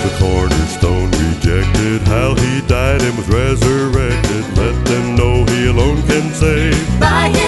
the cornerstone rejected, how he died and was resurrected. Let them know he alone can save. By his